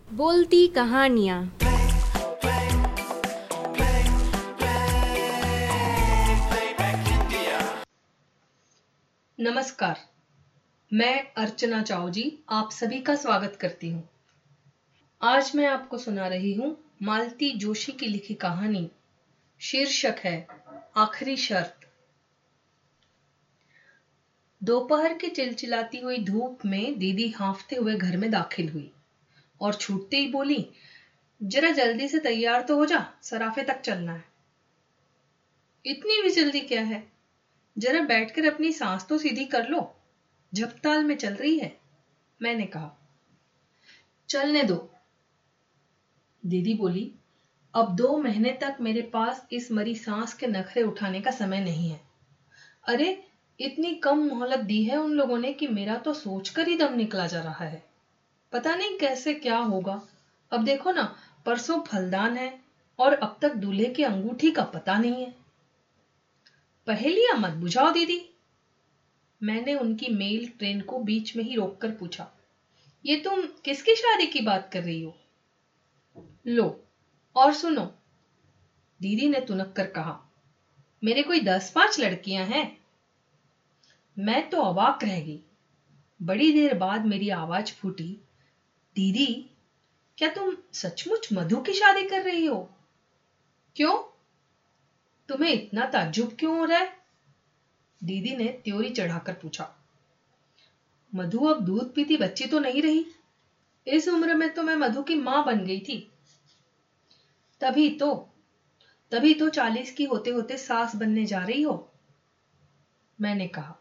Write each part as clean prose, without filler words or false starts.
बोलती कहानियाँ। नमस्कार, मैं अर्चना चाओ जी आप सभी का स्वागत करती हूँ। आज मैं आपको सुना रही हूँ मालती जोशी की लिखी कहानी। शीर्षक है आखिरी शर्त। दोपहर की चिलचिलाती हुई धूप में दीदी हांफते हुए घर में दाखिल हुई और छूटते ही बोली, जरा जल्दी से तैयार तो हो जा, सराफे तक चलना है। इतनी भी जल्दी क्या है, जरा बैठकर अपनी सांस तो सीधी कर लो, झपताल में चल रही है, मैंने कहा। चलने दो, दीदी बोली। अब 2 महीने तक मेरे पास इस मरी सांस के नखरे उठाने का समय नहीं है। अरे, इतनी कम मोहलत दी है उन लोगों ने कि मेरा तो सोचकर ही दम निकला जा रहा है। पता नहीं कैसे क्या होगा। अब देखो ना, परसों फलदान है और अब तक दूल्हे की अंगूठी का पता नहीं है। पहेलियां मत बुझाओ दीदी, मैंने उनकी मेल ट्रेन को बीच में ही रोककर पूछा। ये तुम किसकी शादी की बात कर रही हो? लो और सुनो, दीदी ने तुनक कर कहा। मेरे कोई 10-5 लड़कियां हैं। मैं तो अवाक रह गई। बड़ी देर बाद मेरी आवाज फूटी, दीदी, क्या तुम सचमुच मधु की शादी कर रही हो? क्यों? तुम्हें इतना ताज्जुब क्यों हो रहा है? दीदी ने त्योरी चढ़ाकर पूछा। मधु अब दूध पीती बच्ची तो नहीं रही। इस उम्र में तो मैं मधु की मां बन गई थी। तभी तो 40 की होते होते सास बनने जा रही हो, मैंने कहा।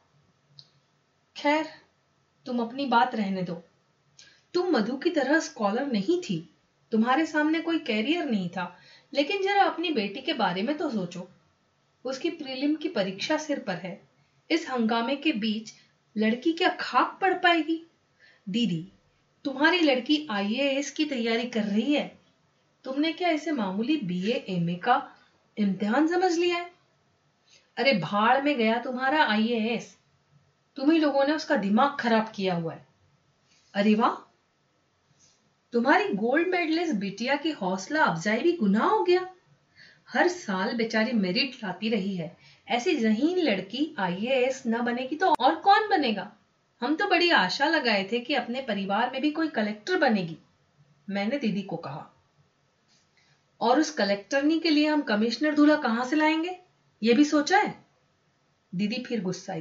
खैर, तुम अपनी बात रहने दो। तुम मधु की तरह स्कॉलर नहीं थी, तुम्हारे सामने कोई कैरियर नहीं था, लेकिन जरा अपनी बेटी के बारे में तो सोचो। उसकी प्रीलिम की परीक्षा सिर पर है। इस हंगामे के बीच लड़की क्या खाक पड़ पाएगी? दीदी, तुम्हारी लड़की आईएएस की तैयारी कर रही है। तुमने क्या इसे मामूली बीए एमए का इम्तिहान समझ लिया है? अरे भाड़ में गया तुम्हारा आईएएस। तुम ही लोगों ने उसका दिमाग खराब किया हुआ है। अरे वाह, तुम्हारी गोल्ड मेडलिस्ट बिटिया की हौसला अफजाई भी गुनाह हो गया। हर साल बेचारी मेरिट लाती रही है। ऐसी ज़हीन लड़की आईएएस न बनेगी तो और कौन बनेगा? हम तो बड़ी आशा लगाए थे कि अपने परिवार में भी कोई कलेक्टर बनेगी, मैंने दीदी को कहा। और उस कलेक्टरनी के लिए हम कमिश्नर दूल्हा कहां से लाएंगे, यह भी सोचा है? दीदी फिर गुस्साई।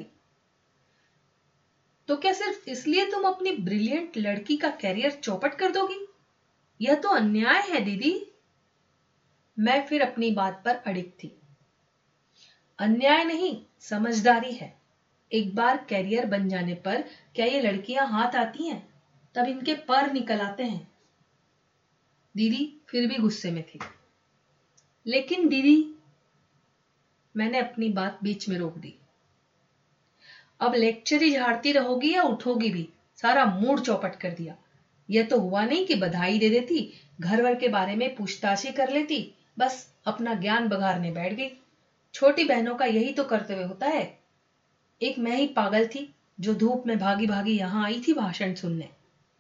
तो क्या सिर्फ इसलिए तुम अपनी ब्रिलियंट लड़की का कैरियर चौपट कर दोगी? यह तो अन्याय है दीदी। मैं फिर अपनी बात पर अड़िग थी। अन्याय नहीं, समझदारी है। एक बार कैरियर बन जाने पर क्या ये लड़कियां हाथ आती हैं? तब इनके पर निकल आते हैं। दीदी फिर भी गुस्से में थी। लेकिन दीदी, मैंने अपनी बात बीच में रोक दी। अब लेक्चर ही झाड़ती रहोगी या उठोगी भी? सारा मूड चौपट कर दिया। यह तो हुआ नहीं कि बधाई दे देती, घर वर के बारे में पूछताछ ही कर लेती, बस अपना ज्ञान बघारने बैठ गई। छोटी बहनों का यही तो कर्तव्य होता है। एक मैं ही पागल थी जो धूप में भागी भागी यहां आई थी भाषण सुनने।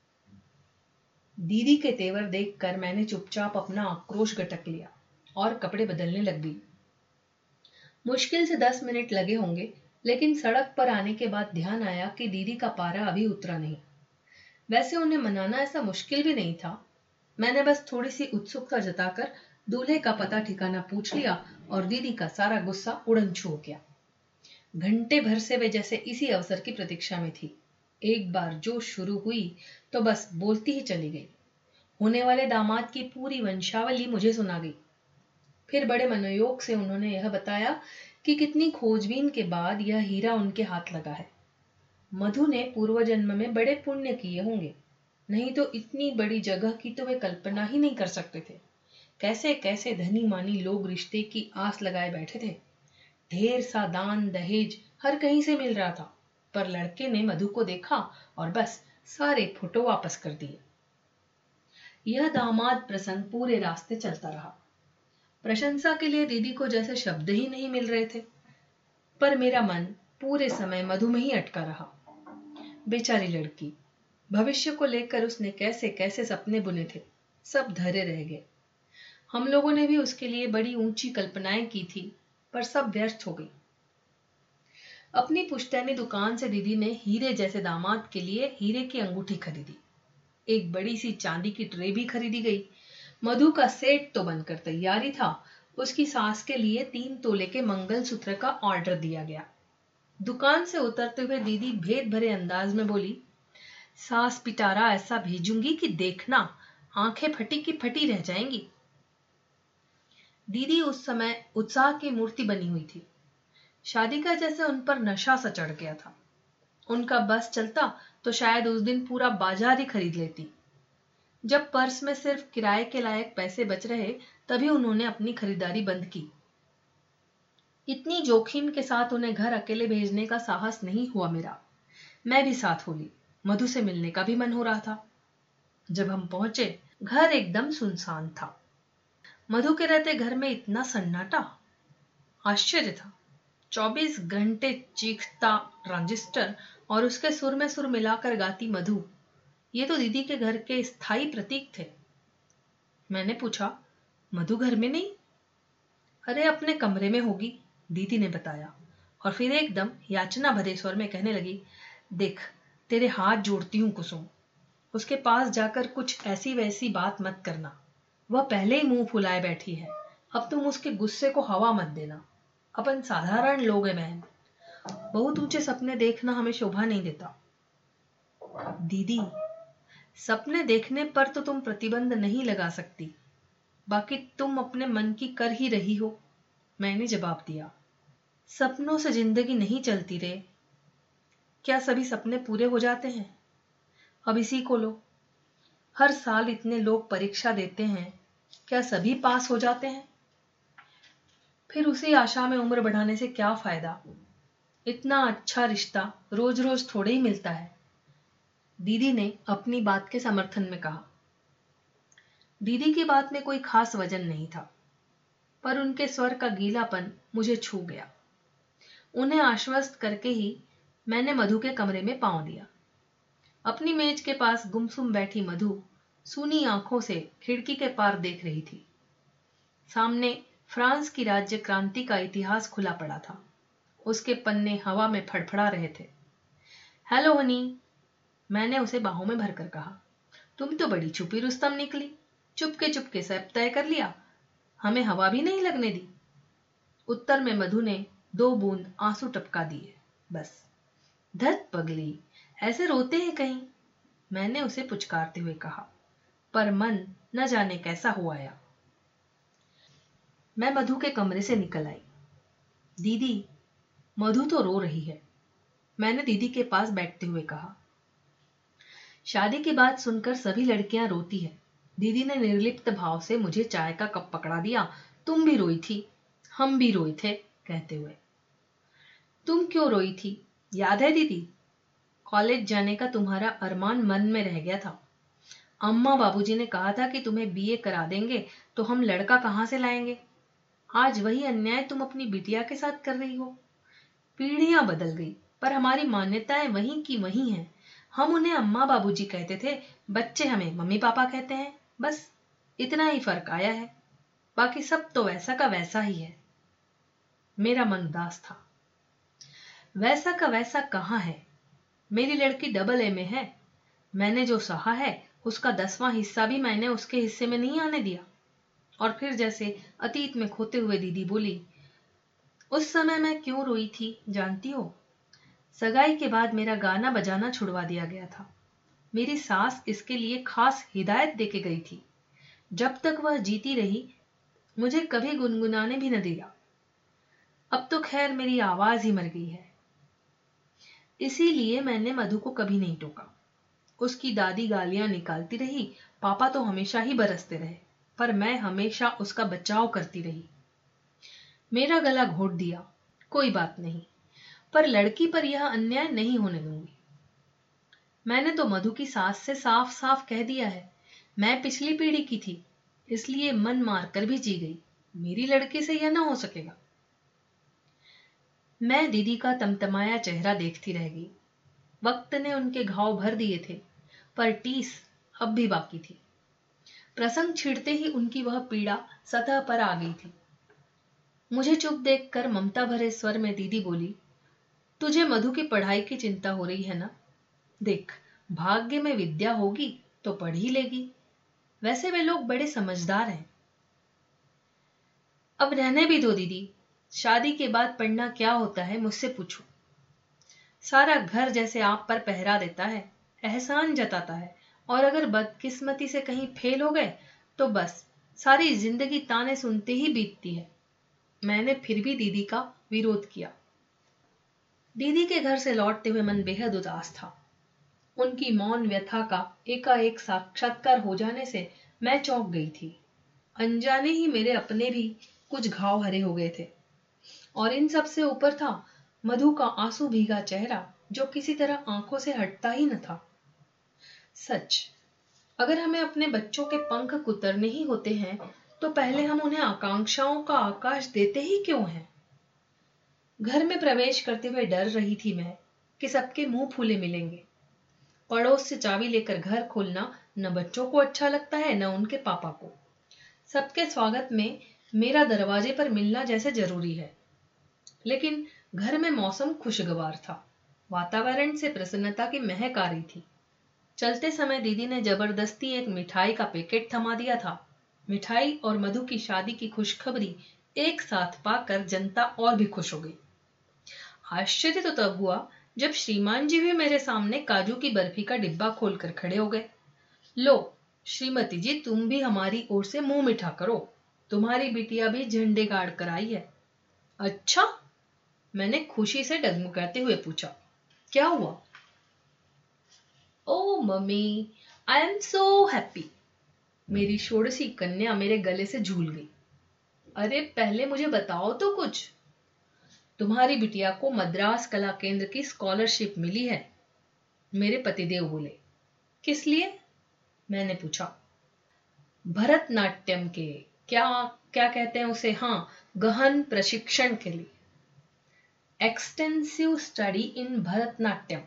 दीदी के तेवर देखकर मैंने चुपचाप अपना आक्रोश गटक लिया और कपड़े बदलने लग गई। मुश्किल से 10 मिनट लगे होंगे, लेकिन सड़क पर आने के बाद ध्यान आया कि दीदी का पारा अभी उतरा नहीं। वैसे उन्हें मनाना ऐसा मुश्किल भी नहीं था। मैंने बस थोड़ी सी उत्सुकता जताकर दूल्हे का पता ठिकाना पूछ लिया और दीदी का सारा गुस्सा उड़न छू हो गया। घंटे भर से वे जैसे इसी अवसर की प्रतीक्षा में थी। एक बार जो शुरू हुई तो बस बोलती ही चली गई। होने वाले दामाद की पूरी वंशावली मुझे सुना गई। फिर बड़े मनोयोग से उन्होंने यह बताया कि कितनी खोजबीन के बाद यह हीरा उनके हाथ लगा है। मधु ने पूर्व जन्म में बड़े पुण्य किए होंगे, नहीं तो इतनी बड़ी जगह की तो वे कल्पना ही नहीं कर सकते थे। कैसे कैसे धनी मानी लोग रिश्ते की आस लगाए बैठे थे। ढेर सा दान दहेज हर कहीं से मिल रहा था, पर लड़के ने मधु को देखा और बस सारे फोटो वापस कर दिए। यह दामाद प्रसंग पूरे रास्ते चलता रहा। प्रशंसा के लिए दीदी को जैसे शब्द ही नहीं मिल रहे थे, पर मेरा मन पूरे समय मधु में ही अटका रहा। बेचारी लड़की, भविष्य को लेकर उसने कैसे कैसे सपने बुने थे। सब धरे रह गए। हम लोगों ने भी उसके लिए बड़ी ऊंची कल्पनाएं की थी, पर सब व्यर्थ हो गई। अपनी पुश्तैनी दुकान से दीदी ने हीरे जैसे दामाद के लिए हीरे की अंगूठी खरीदी। एक बड़ी सी चांदी की ट्रे भी खरीदी गई। मधु का सेट तो बनकर तैयार ही था। उसकी सास के लिए 3 तोले के मंगलसूत्र का ऑर्डर दिया गया। दुकान से उतरते हुए दीदी भेद भरे अंदाज में बोली, सास पिटारा ऐसा भेजूंगी कि देखना, आंखें फटी की फटी रह जाएंगी। दीदी उस समय उत्साह की मूर्ति बनी हुई थी। शादी का जैसे उन पर नशा सा चढ़ गया था। उनका बस चलता तो शायद उस दिन पूरा बाजार ही खरीद लेती। जब पर्स में सिर्फ किराए के लायक पैसे बच रहे, तभी उन्होंने अपनी खरीदारी बंद की। इतनी जोखिम के साथ उन्हें घर अकेले भेजने का साहस नहीं हुआ मेरा। मैं भी साथ हो ली। मधु से मिलने का भी मन हो रहा था। जब हम पहुंचे, घर एकदम सुनसान था। मधु के रहते घर में इतना सन्नाटा, आश्चर्य था। 24 घंटे चीखता ट्रांजिस्टर और उसके सुर में सुर मिलाकर गाती मधु, ये तो दीदी के घर के स्थायी प्रतीक थे। मैंने पूछा, मधु घर में नहीं? अरे अपने कमरे में होगी, दीदी ने बताया, और फिर एकदम याचना भरे स्वर में कहने लगी, देख तेरे हाथ जोड़ती हूं कुसुम, उसके पास जाकर कुछ ऐसी वैसी बात मत करना। वह पहले ही मुंह फुलाए बैठी है। अब तुम उसके गुस्से को हवा मत देना। अपन साधारण लोग हैं बहन, बहुत ऊंचे सपने देखना हमें शोभा नहीं देता। दीदी, सपने देखने पर तो तुम प्रतिबंध नहीं लगा सकती, बाकी तुम अपने मन की कर ही रही हो, मैंने जवाब दिया। सपनों से जिंदगी नहीं चलती रे। क्या सभी सपने पूरे हो जाते हैं? अब इसी को लो, हर साल इतने लोग परीक्षा देते हैं, क्या सभी पास हो जाते हैं? फिर उसी आशा में उम्र बढ़ाने से क्या फायदा? इतना अच्छा रिश्ता रोज रोज थोड़े ही मिलता है, दीदी ने अपनी बात के समर्थन में कहा। दीदी की बात में कोई खास वजन नहीं था, पर उनके स्वर का गीलापन मुझे छू गया। उन्हें आश्वस्त करके ही मैंने मधु के कमरे में पांव दिया। अपनी मेज के पास गुमसुम बैठी मधु सूनी आंखों से खिड़की के पार देख रही थी। सामने फ्रांस की राज्य क्रांति का इतिहास खुला पड़ा था। उसके पन्ने हवा में फड़फड़ा रहे थे। हेलो हनी, मैंने उसे बाहों में भरकर कहा। तुम तो बड़ी छुपी रुस्तम निकली, चुपके सब तय कर लिया, हमें हवा भी नहीं लगने दी। उत्तर में मधु ने 2 बूंद आंसू टपका दिए। बस। धत पगली, ऐसे रोते हैं कहीं, मैंने उसे पुचकारते हुए कहा, पर मन न जाने कैसा हो आया। मैं मधु के कमरे से निकल आई। दीदी, मधु तो रो रही है, मैंने दीदी के पास बैठते हुए कहा। शादी की बात सुनकर सभी लड़कियां रोती है, दीदी ने निर्लिप्त भाव से मुझे चाय का कप पकड़ा दिया। तुम भी रोई थी, हम भी रोए थे, कहते हुए। तुम क्यों रोई थी, याद है दीदी? कॉलेज जाने का तुम्हारा अरमान मन में रह गया था। अम्मा बाबूजी ने कहा था कि तुम्हें बीए करा देंगे, तो हम लड़का कहां से लाएंगे। आज वही अन्याय तुम अपनी बिटिया के साथ कर रही हो। पीढ़ियां बदल गई, पर हमारी मान्यताएं वहीं की वहीं हैं। हम उन्हें अम्मा बाबूजी कहते थे, बच्चे हमें मम्मी पापा कहते हैं, बस इतना ही फर्क आया है, बाकी सब तो वैसा का वैसा ही है। मेरा मन उदास था। वैसा का वैसा कहाँ है? मेरी लड़की डबल ए में है। मैंने जो सहा है उसका 10वां हिस्सा भी मैंने उसके हिस्से में नहीं आने दिया। और फिर जैसे अतीत में खोते हुए दीदी बोली, उस समय मैं क्यों रोई थी जानती हो? सगाई के बाद मेरा गाना बजाना छुड़वा दिया गया था। मेरी सास इसके लिए खास हिदायत देके गई थी। जब तक वह जीती रही, मुझे कभी गुनगुनाने भी न दिया। अब तो खैर मेरी आवाज ही मर गई है। इसीलिए मैंने मधु को कभी नहीं टोका। उसकी दादी गालियां निकालती रही, पापा तो हमेशा ही बरसते रहे, पर मैं हमेशा उसका बचाव करती रही। मेरा गला घोट दिया, कोई बात नहीं, पर लड़की पर यह अन्याय नहीं होने दूंगी। मैंने तो मधु की सास से साफ साफ कह दिया है, मैं पिछली पीढ़ी की थी, इसलिए मन मार कर भी जी गई। मेरी लड़की से यह ना हो सकेगा। मैं दीदी का तमतमाया चेहरा देखती रह गई। वक्त ने उनके घाव भर दिए थे, पर टीस अब भी बाकी थी। प्रसंग छिड़ते ही उनकी वह पीड़ा सतह पर आ गई थी। मुझे चुप देखकर ममता भरे स्वर में दीदी बोली, तुझे मधु की पढ़ाई की चिंता हो रही है ना? देख, भाग्य में विद्या होगी तो पढ़ ही लेगी। वैसे वे लोग बड़े समझदार हैं। अब रहने भी दो दीदी, शादी के बाद पढ़ना क्या होता है मुझसे पूछो। सारा घर जैसे आप पर पहरा देता है, एहसान जताता है, और अगर बदकिस्मती से कहीं फेल हो गए तो बस सारी जिंदगी ताने सुनते ही बीतती है। मैंने फिर भी दीदी का विरोध किया। दीदी के घर से लौटते हुए मन बेहद उदास था। उनकी मौन व्यथा का एकाएक साक्षात्कार हो जाने से मैं चौंक गई थी। अनजाने ही मेरे अपने भी कुछ घाव हरे हो गए थे, और इन सब से ऊपर था मधु का आंसू भीगा चेहरा जो किसी तरह आंखों से हटता ही न था। सच, अगर हमें अपने बच्चों के पंख कुतरने ही होते हैं तो पहले हम उन्हें आकांक्षाओं का आकाश देते ही क्यों हैं? घर में प्रवेश करते हुए डर रही थी मैं कि सबके मुंह फूले मिलेंगे। पड़ोस से चाबी लेकर घर खोलना न बच्चों को अच्छा लगता है न उनके पापा को। सबके स्वागत में मेरा दरवाजे पर मिलना जैसे जरूरी है। लेकिन घर में मौसम खुशगवार था। वातावरण से प्रसन्नता की महक आ रही थी। चलते समय दीदी ने जबरदस्ती एक मिठाई का पैकेट थमा दिया था। मिठाई और मधु की शादी की खुशखबरी एक साथ पाकर जनता और भी खुश हो गई। आश्चर्य तो तब हुआ जब श्रीमान जी भी मेरे सामने काजू की बर्फी का डिब्बा खोलकर खड़े हो गए। लो श्रीमती जी, तुम भी हमारी ओर से मुंह मीठा करो, तुम्हारी बिटिया भी झंडे गाड़ कर आई है। अच्छा, मैंने खुशी से डगमगाते हुए पूछा, क्या हुआ? Oh mummy, I am so happy. मेरी षोडशी कन्या मेरे गले से झूल गई। अरे पहले मुझे बताओ तो कुछ। तुम्हारी बिटिया को मद्रास कला केंद्र की स्कॉलरशिप मिली है, मेरे पतिदेव बोले। किस लिए? मैंने पूछा। भरतनाट्यम के क्या क्या कहते हैं उसे, हाँ, गहन प्रशिक्षण के लिए। Extensive study in Bharatanatyam.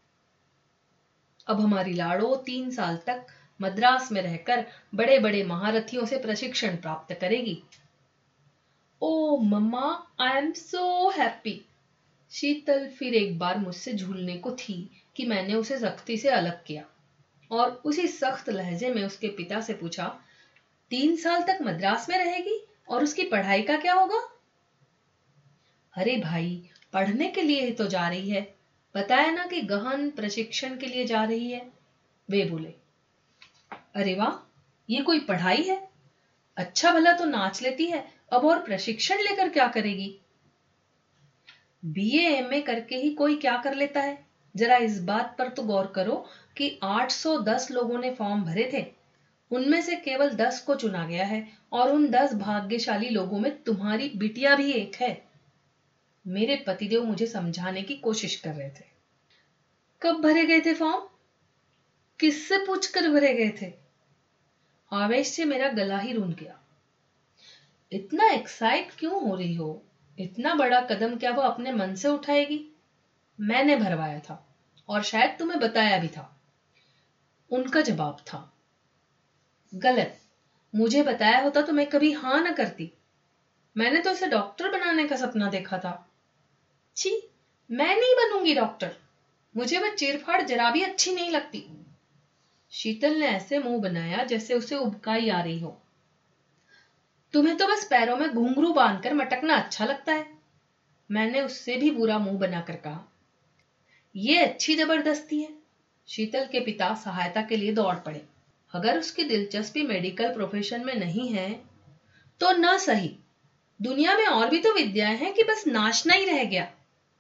अब हमारी लाड़ो 3 साल तक मद्रास में रहकर बड़े बड़े महारथियों से प्रशिक्षण प्राप्त करेगी। ओ मम्मा, आई एम सो हैप्पी। शीतल फिर एक बार मुझसे झूलने को थी कि मैंने उसे सख्ती से अलग किया और उसी सख्त लहजे में उसके पिता से पूछा, 3 साल तक मद्रास में रहेगी और उसकी पढ़ाई का क्या होगा? अरे भाई, पढ़ने के लिए ही तो जा रही है, बताया ना कि गहन प्रशिक्षण के लिए जा रही है, वे बोले। अरे वाह, ये कोई पढ़ाई है? अच्छा भला तो नाच लेती है, अब और प्रशिक्षण लेकर क्या करेगी? बीए एमए करके ही कोई क्या कर लेता है? जरा इस बात पर तो गौर करो कि 810 लोगों ने फॉर्म भरे थे, उनमें से केवल 10 को चुना गया है, और उन 10 भाग्यशाली लोगों में तुम्हारी बिटिया भी एक है। मेरे पतिदेव मुझे समझाने की कोशिश कर रहे थे। कब भरे गए थे फॉर्म? किससे पूछकर भरे गए थे? आवेश से मेरा गला ही रुंध गया। इतना एक्साइट क्यों हो रही हो? इतना बड़ा कदम क्या वो अपने मन से उठाएगी? मैंने भरवाया था और शायद तुम्हें बताया भी था, उनका जवाब था। गलत, मुझे बताया होता तो मैं कभी हां न करती। मैंने तो उसे डॉक्टर बनाने का सपना देखा था। छी, मैं नहीं बनूंगी डॉक्टर, मुझे वह चीरफाड़ जरा भी अच्छी नहीं लगती। शीतल ने ऐसे मुंह बनाया जैसे उसे उबकाई आ रही हो। तुम्हें तो बस पैरों में घुंघरू बांधकर मटकना अच्छा लगता है, मैंने उससे भी बुरा मुंह बनाकर कहा। ये अच्छी जबरदस्ती है। शीतल के पिता सहायता के लिए दौड़ पड़े। अगर उसकी दिलचस्पी मेडिकल प्रोफेशन में नहीं है तो न सही, दुनिया में और भी तो विद्याएं हैं कि बस नाचना ही रह गया।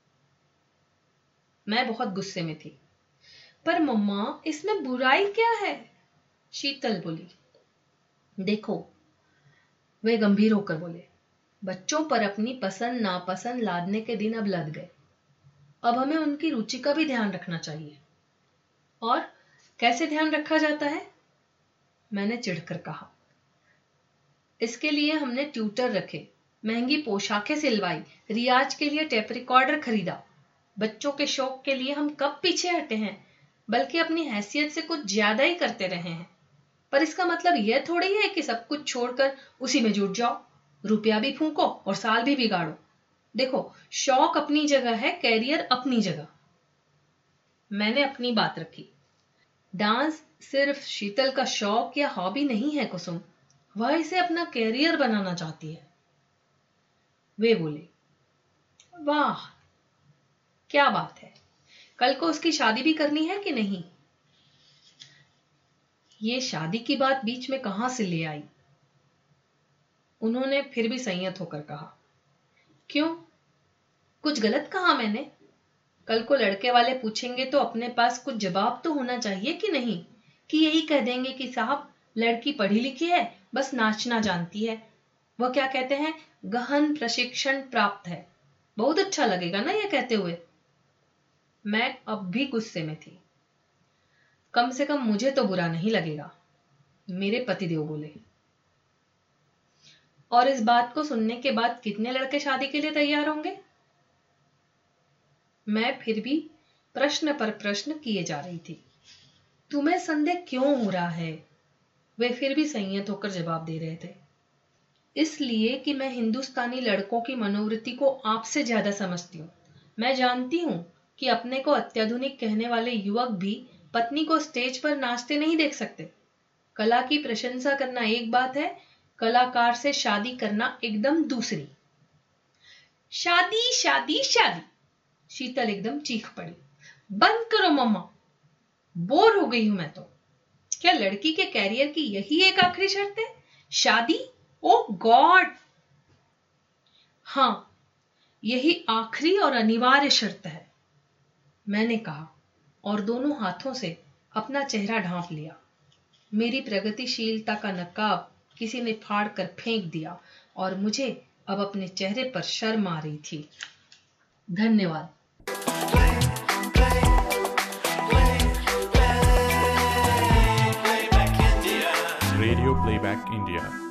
मैं बहुत गुस्से में थी। पर मम्मा, इसमें बुराई क्या है? शीतल बोली। देखो, वे गंभीर होकर बोले, बच्चों पर अपनी पसंद नापसंद लादने के दिन अब लद गए। अब हमें उनकी रुचि का भी ध्यान रखना चाहिए। और कैसे ध्यान रखा जाता है? मैंने चिढ़कर कहा। इसके लिए हमने ट्यूटर रखे, महंगी पोशाकें सिलवाई, रियाज के लिए टेप रिकॉर्डर खरीदा। बच्चों के शौक के लिए हम कब पीछे हटे हैं, बल्कि अपनी हैसियत से कुछ ज्यादा ही करते रहे हैं। पर इसका मतलब यह थोड़ी है कि सब कुछ छोड़कर उसी में जुट जाओ, रुपया भी फूंको और साल भी बिगाड़ो। देखो, शौक अपनी जगह है, कैरियर अपनी जगह। मैंने अपनी बात रखी। डांस सिर्फ शीतल का शौक या हॉबी नहीं है कुसुम, वह इसे अपना कैरियर बनाना चाहती है। वे बोले, वाह क्या बात है, कल को उसकी शादी भी करनी है कि नहीं? ये शादी की बात बीच में कहां से ले आई? उन्होंने फिर भी संयत होकर कहा, क्यों, कुछ गलत कहा मैंने? कल को लड़के वाले पूछेंगे तो अपने पास कुछ जवाब तो होना चाहिए कि नहीं, कि यही कह देंगे कि साहब लड़की पढ़ी लिखी है, बस नाचना जानती है, वह क्या कहते हैं, गहन प्रशिक्षण प्राप्त है। बहुत अच्छा लगेगा ना यह कहते हुए। मैं अब भी गुस्से में थी। कम से कम मुझे तो बुरा नहीं लगेगा, मेरे पतिदेव बोले। और इस बात को सुनने के बाद कितने लड़के शादी के लिए तैयार होंगे? मैं फिर भी प्रश्न पर प्रश्न किए जा रही थी। तुम्हें संदेह क्यों हो रहा है? वे फिर भी संयत होकर जवाब दे रहे थे। इसलिए कि मैं हिंदुस्तानी लड़कों की मनोवृत्ति को आपसे ज्यादा समझती हूँ। मैं जानती हूँ कि अपने को अत्याधुनिक कहने वाले युवक भी पत्नी को स्टेज पर नाचते नहीं देख सकते। कला की प्रशंसा करना एक बात है, कलाकार से शादी करना एकदम दूसरी। शादी शादी शादी, शीतल एकदम चीख पड़ी। बंद करो मम्मा, बोर हो गई हूं मैं तो। क्या लड़की के कैरियर की यही एक आखिरी शर्त है, शादी? Oh God! हां, यही आखिरी और अनिवार्य शर्त है, मैंने कहा और दोनों हाथों से अपना चेहरा ढांप लिया। मेरी प्रगतिशीलता का नकाब किसी ने फाड़ कर फेंक दिया और मुझे अब अपने चेहरे पर शर्म आ रही थी। धन्यवाद। Radio Playback India